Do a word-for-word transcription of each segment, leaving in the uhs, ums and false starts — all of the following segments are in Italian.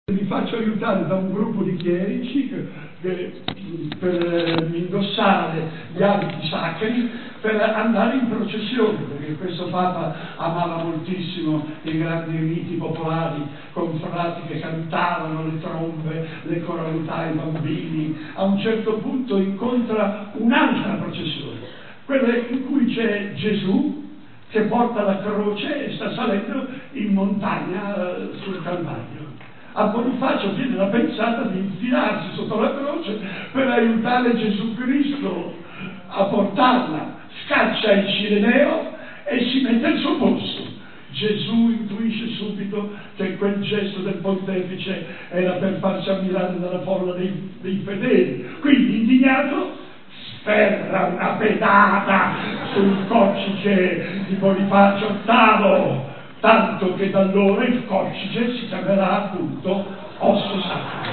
Mi faccio aiutare da un gruppo di chierici che, che, per indossare gli abiti sacri per andare in processione, perché questo Papa amava moltissimo i grandi riti popolari con frati che cantavano, le trombe, le coralità, i bambini. A un certo punto incontra un'altra processione, quella in cui c'è Gesù che porta la croce e sta salendo in montagna sul Calvario. A Bonifacio viene la pensata di infilarsi sotto la croce per aiutare Gesù Cristo a portarla. Scaccia il Cireneo e si mette al suo posto. Gesù intuisce subito che quel gesto del pontefice era per farsi ammirare dalla folla dei, dei fedeli. Quindi, indignato, sferra una pedata sul coccice di Bonifacio ottavo, tanto che da allora il coccice si chiamerà appunto osso sacro.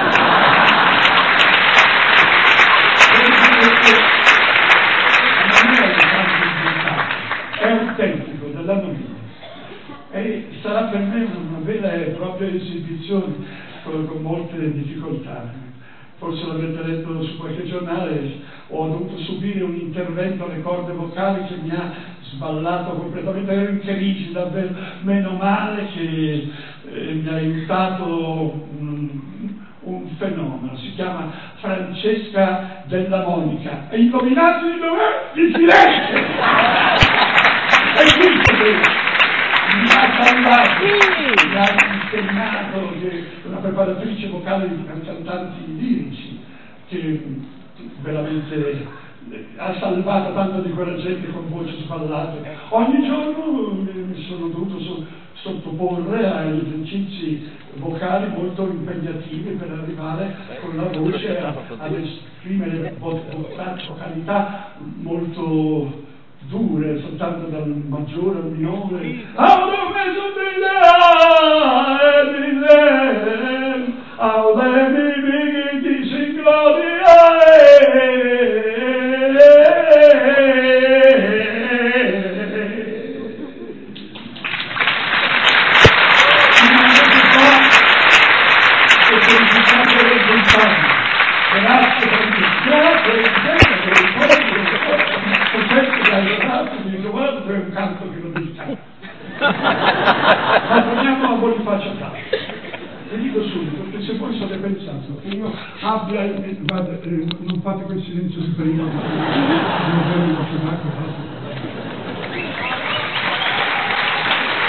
È autentico della novità e sarà per me una vera e propria esibizione con, con molte difficoltà. Forse l'avrete letto su qualche giornale, ho dovuto subire un intervento alle corde vocali che mi ha sballato completamente, ero in crisi davvero, meno male che eh, mi ha aiutato un, un fenomeno, si chiama Francesca Della Monica, e indovinate di dov'è? Di Firenze! E quindi mi ha salvato, mi ha insegnato che una preparatrice vocale di cantanti lirici che veramente ha salvato tanto di quella gente con voci sballate. Ogni giorno mi sono dovuto so, sottoporre a esercizi vocali molto impegnativi per arrivare con la voce a, ad esprimere vocalità molto dure, soltanto dal maggiore al minore. È un canto che lo dica. Ma torniamo a Bonifacio ottavo. Vi dico subito, perché se voi state pensando che io abbia, guarda, eh, non fate quel silenzio di prima, non